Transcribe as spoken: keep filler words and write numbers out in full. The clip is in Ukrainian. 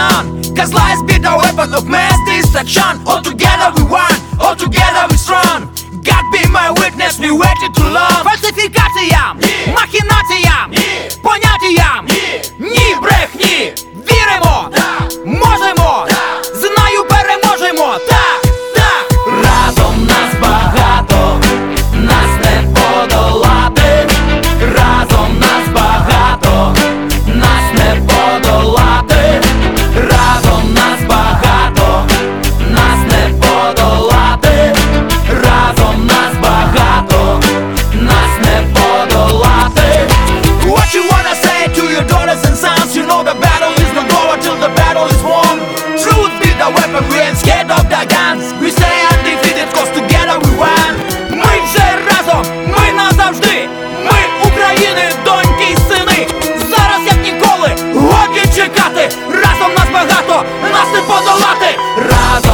none, 'cause lies be the weapon of mass destruction. All together we won, all together we strong. God be my witness, we waited too long. Фальсифікаціям, махінаціям, поняттям, ні брехні. Віримо, можемо, знаю, переможемо. Так, так. Разом нас багато, нас не подолати. Разом нас багато, нас не подолати. Разом нас багато, нас не подолати. Разом нас багато, нас не подолати. What you wanna say to your daughters and sons? You know the battle is not over till the battle is won. Truth be the weapon, we ain't scared of the guns. We stay undefeated, 'cause together we won. Ми вже разом, ми назавжди. Ми України, доньки й сини. Зараз як ніколи, годі чекати. Разом нас багато, нас не подолати. Разом